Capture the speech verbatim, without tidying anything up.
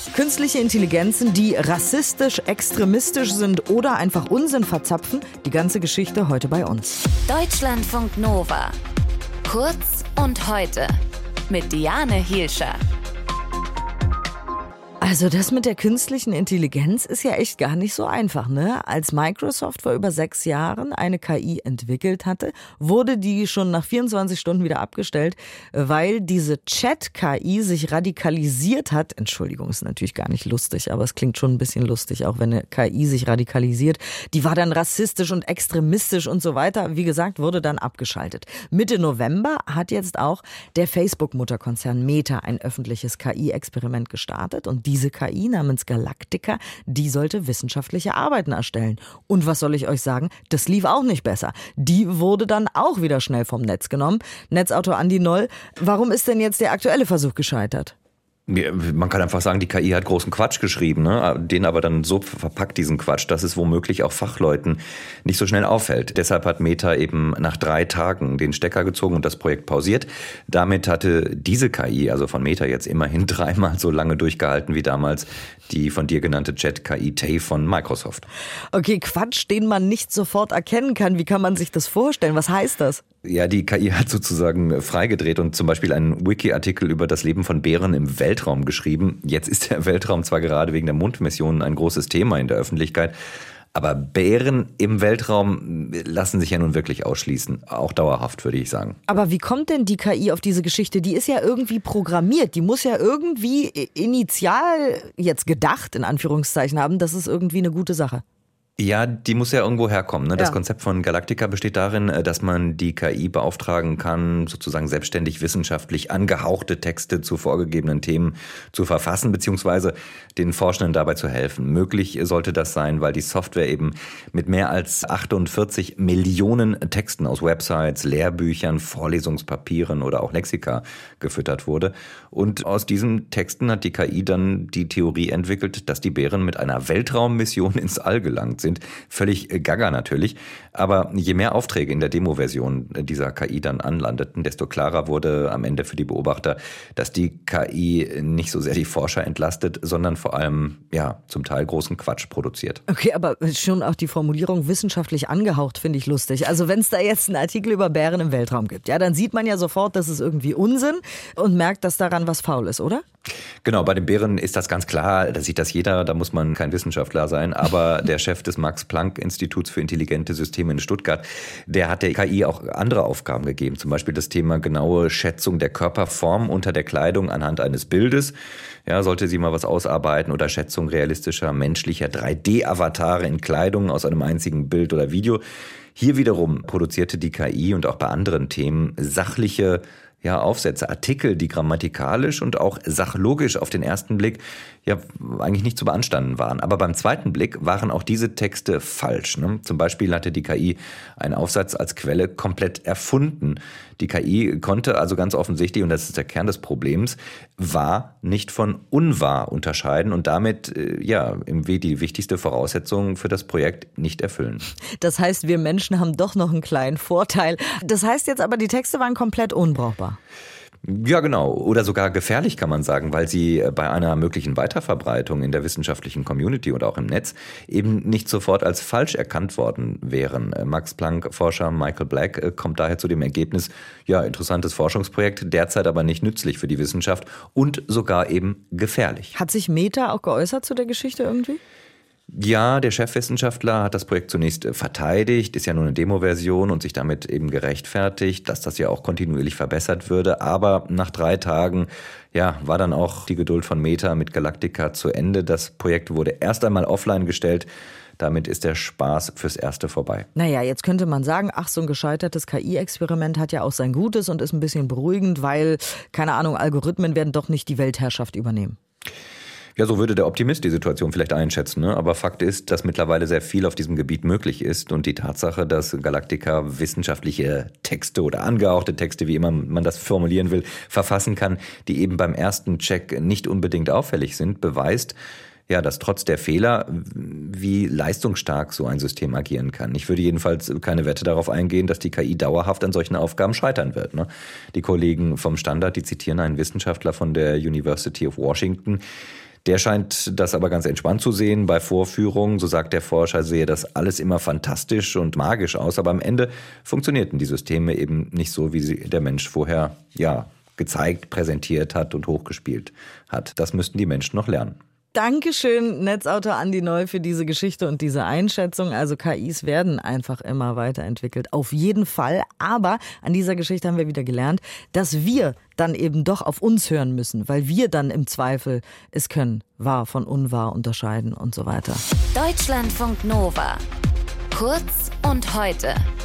Künstliche Intelligenzen, die rassistisch, extremistisch sind oder einfach Unsinn verzapfen. Die ganze Geschichte heute bei uns. Deutschlandfunk Nova. Kurz und heute. Mit Diane Hielscher. Also das mit der künstlichen Intelligenz ist ja echt gar nicht so einfach, ne? Als Microsoft vor über sechs Jahren eine K I entwickelt hatte, wurde die schon nach vierundzwanzig Stunden wieder abgestellt, weil diese Chat-K I sich radikalisiert hat. Entschuldigung, ist natürlich gar nicht lustig, aber es klingt schon ein bisschen lustig, auch wenn eine K I sich radikalisiert. Die war dann rassistisch und extremistisch und so weiter. Wie gesagt, wurde dann abgeschaltet. Mitte November hat jetzt auch der Facebook-Mutterkonzern Meta ein öffentliches K I-Experiment gestartet und diese Diese K I namens Galactica, die sollte wissenschaftliche Arbeiten erstellen. Und was soll ich euch sagen? Das lief auch nicht besser. Die wurde dann auch wieder schnell vom Netz genommen. Netzautor Andi Noll, warum ist denn jetzt der aktuelle Versuch gescheitert? Man kann einfach sagen, die K I hat großen Quatsch geschrieben, ne? Den aber dann so verpackt, diesen Quatsch, dass es womöglich auch Fachleuten nicht so schnell auffällt. Deshalb hat Meta eben nach drei Tagen den Stecker gezogen und das Projekt pausiert. Damit hatte diese K I, also von Meta, jetzt immerhin dreimal so lange durchgehalten wie damals die von dir genannte Chat-K I Tay von Microsoft. Okay, Quatsch, den man nicht sofort erkennen kann. Wie kann man sich das vorstellen? Was heißt das? Ja, die K I hat sozusagen freigedreht und zum Beispiel einen Wiki-Artikel über das Leben von Bären im Weltraum geschrieben. Jetzt ist der Weltraum zwar gerade wegen der Mondmission ein großes Thema in der Öffentlichkeit, aber Bären im Weltraum lassen sich ja nun wirklich ausschließen. Auch dauerhaft, würde ich sagen. Aber wie kommt denn die K I auf diese Geschichte? Die ist ja irgendwie programmiert. Die muss ja irgendwie initial jetzt gedacht, in Anführungszeichen, haben. Das ist irgendwie eine gute Sache. Ja, die muss ja irgendwo herkommen. Ne? Das ja. Konzept von Galactica besteht darin, dass man die K I beauftragen kann, sozusagen selbstständig wissenschaftlich angehauchte Texte zu vorgegebenen Themen zu verfassen, beziehungsweise den Forschenden dabei zu helfen. Möglich sollte das sein, weil die Software eben mit mehr als achtundvierzig Millionen Texten aus Websites, Lehrbüchern, Vorlesungspapieren oder auch Lexika gefüttert wurde. Und aus diesen Texten hat die K I dann die Theorie entwickelt, dass die Bären mit einer Weltraummission ins All gelangt sind. Völlig gaga natürlich. Aber je mehr Aufträge in der Demo-Version dieser K I dann anlandeten, desto klarer wurde am Ende für die Beobachter, dass die K I nicht so sehr die Forscher entlastet, sondern vor allem, ja, zum Teil großen Quatsch produziert. Okay, aber schon auch die Formulierung wissenschaftlich angehaucht finde ich lustig. Also wenn es da jetzt einen Artikel über Bären im Weltraum gibt, ja, dann sieht man ja sofort, das ist irgendwie Unsinn und merkt, dass daran was faul ist, oder? Genau, bei den Bären ist das ganz klar, da sieht das jeder, da muss man kein Wissenschaftler sein, aber der Chef des Max-Planck-Instituts für intelligente Systeme in Stuttgart, der hat der K I auch andere Aufgaben gegeben, zum Beispiel das Thema genaue Schätzung der Körperform unter der Kleidung anhand eines Bildes. Ja, sollte sie mal was ausarbeiten oder Schätzung realistischer menschlicher drei D-Avatare in Kleidung aus einem einzigen Bild oder Video. Hier wiederum produzierte die K I und auch bei anderen Themen sachliche ja, Aufsätze, Artikel, die grammatikalisch und auch sachlogisch auf den ersten Blick ja eigentlich nicht zu beanstanden waren. Aber beim zweiten Blick waren auch diese Texte falsch. Ne? Zum Beispiel hatte die K I einen Aufsatz als Quelle komplett erfunden. Die K I konnte also ganz offensichtlich, und das ist der Kern des Problems, wahr nicht von unwahr unterscheiden und damit äh, ja im Weh die wichtigste Voraussetzung für das Projekt nicht erfüllen. Das heißt, wir Menschen haben doch noch einen kleinen Vorteil. Das heißt jetzt aber, die Texte waren komplett unbrauchbar. Ja, genau. Oder sogar gefährlich, kann man sagen, weil sie bei einer möglichen Weiterverbreitung in der wissenschaftlichen Community oder auch im Netz eben nicht sofort als falsch erkannt worden wären. Max-Planck-Forscher Michael Black kommt daher zu dem Ergebnis, ja, interessantes Forschungsprojekt, derzeit aber nicht nützlich für die Wissenschaft und sogar eben gefährlich. Hat sich Meta auch geäußert zu der Geschichte irgendwie? Ja, der Chefwissenschaftler hat das Projekt zunächst verteidigt, ist ja nur eine Demo-Version und sich damit eben gerechtfertigt, dass das ja auch kontinuierlich verbessert würde. Aber nach drei Tagen, ja, war dann auch die Geduld von Meta mit Galactica zu Ende. Das Projekt wurde erst einmal offline gestellt. Damit ist der Spaß fürs Erste vorbei. Naja, jetzt könnte man sagen, ach, so ein gescheitertes K I-Experiment hat ja auch sein Gutes und ist ein bisschen beruhigend, weil, keine Ahnung, Algorithmen werden doch nicht die Weltherrschaft übernehmen. Ja, so würde der Optimist die Situation vielleicht einschätzen. Ne? Aber Fakt ist, dass mittlerweile sehr viel auf diesem Gebiet möglich ist. Und die Tatsache, dass Galactica wissenschaftliche Texte oder angehauchte Texte, wie immer man das formulieren will, verfassen kann, die eben beim ersten Check nicht unbedingt auffällig sind, beweist, ja, dass trotz der Fehler, wie leistungsstark so ein System agieren kann. Ich würde jedenfalls keine Wette darauf eingehen, dass die K I dauerhaft an solchen Aufgaben scheitern wird. Ne? Die Kollegen vom Standard, die zitieren einen Wissenschaftler von der University of Washington, Der scheint das aber ganz entspannt zu sehen bei Vorführungen. So sagt der Forscher, sehe das alles immer fantastisch und magisch aus. Aber am Ende funktionierten die Systeme eben nicht so, wie sie der Mensch vorher ja gezeigt, präsentiert hat und hochgespielt hat. Das müssten die Menschen noch lernen. Dankeschön, Netzautor Andi Noll, für diese Geschichte und diese Einschätzung. Also K Is werden einfach immer weiterentwickelt, auf jeden Fall. Aber an dieser Geschichte haben wir wieder gelernt, dass wir dann eben doch auf uns hören müssen, weil wir dann im Zweifel es können, wahr von unwahr unterscheiden und so weiter. Deutschlandfunk Nova. Kurz und heute.